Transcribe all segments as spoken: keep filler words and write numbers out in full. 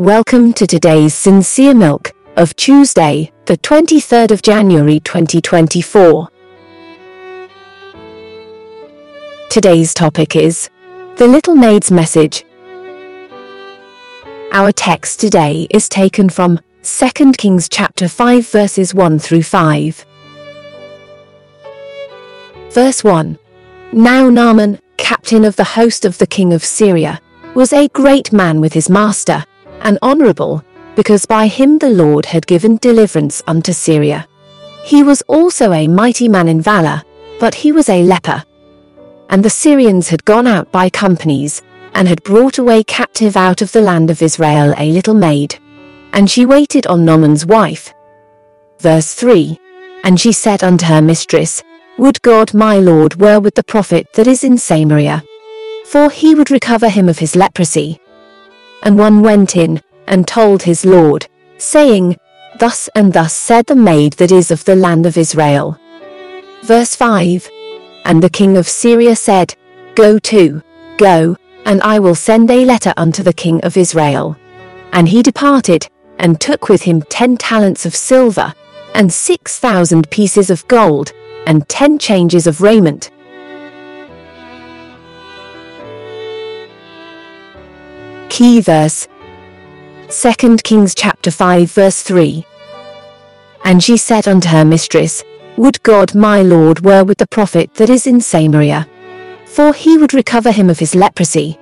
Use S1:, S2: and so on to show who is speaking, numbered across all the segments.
S1: Welcome to today's Sincere Milk of Tuesday, the twenty-third of January twenty twenty-four. Today's topic is The Little Maid's Message. Our text today is taken from Second Kings chapter five verses one through five. Verse one. Now Naaman, captain of the host of the king of Syria, was a great man with his master, and honorable, because by him the Lord had given deliverance unto Syria. He was also a mighty man in valor, but he was a leper. And the Syrians had gone out by companies, and had brought away captive out of the land of Israel a little maid. And she waited on Naaman's wife. Verse three. And she said unto her mistress, Would God my Lord were with the prophet that is in Samaria, for he would recover him of his leprosy. And one went in, and told his lord, saying, Thus and thus said the maid that is of the land of Israel. Verse five. And the king of Syria said, Go to, go, and I will send a letter unto the king of Israel. And he departed, and took with him ten talents of silver, and six thousand pieces of gold, and ten changes of raiment. Key verse. Second Kings chapter five verse three. And she said unto her mistress, Would God my Lord were with the prophet that is in Samaria, for he would recover him of his leprosy.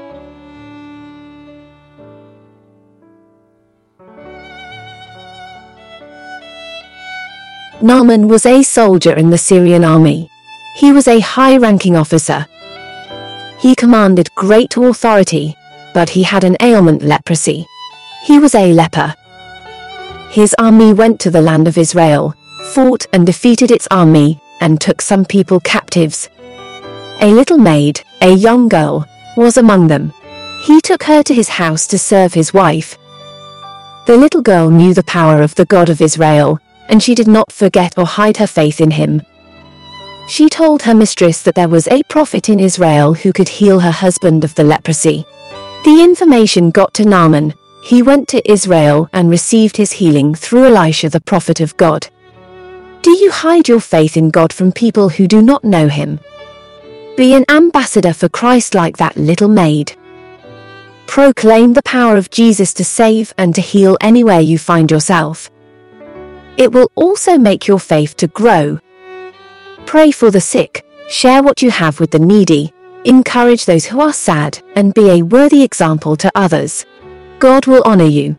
S1: Naaman was a soldier in the Syrian army. He was a high-ranking officer. He commanded great authority, but he had an ailment, leprosy. He was a leper. His army went to the land of Israel, fought and defeated its army, and took some people captives. A little maid, a young girl, was among them. He took her to his house to serve his wife. The little girl knew the power of the God of Israel, and she did not forget or hide her faith in him. She told her mistress that there was a prophet in Israel who could heal her husband of the leprosy. The information got to Naaman. He went to Israel and received his healing through Elisha the prophet of God. Do you hide your faith in God from people who do not know him? Be an ambassador for Christ like that little maid. Proclaim the power of Jesus to save and to heal anywhere you find yourself. It will also make your faith to grow. Pray for the sick, share what you have with the needy, encourage those who are sad, and be a worthy example to others. God will honor you.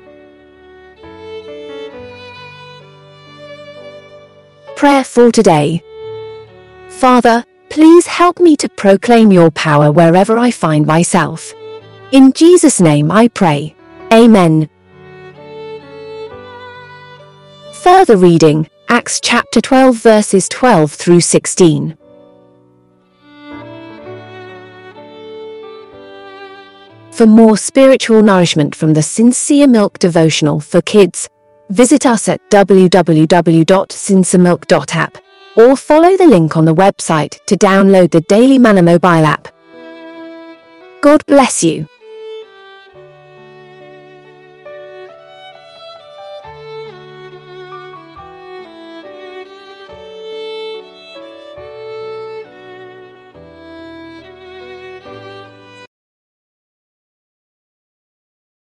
S1: Prayer for today. Father, please help me to proclaim your power wherever I find myself. In Jesus' name I pray. Amen. Further reading, Acts chapter twelve verses twelve through sixteen. For more spiritual nourishment from the Sincere Milk devotional for kids, visit us at w w w dot sincere milk dot app or follow the link on the website to download the Daily Manna mobile app. God bless you.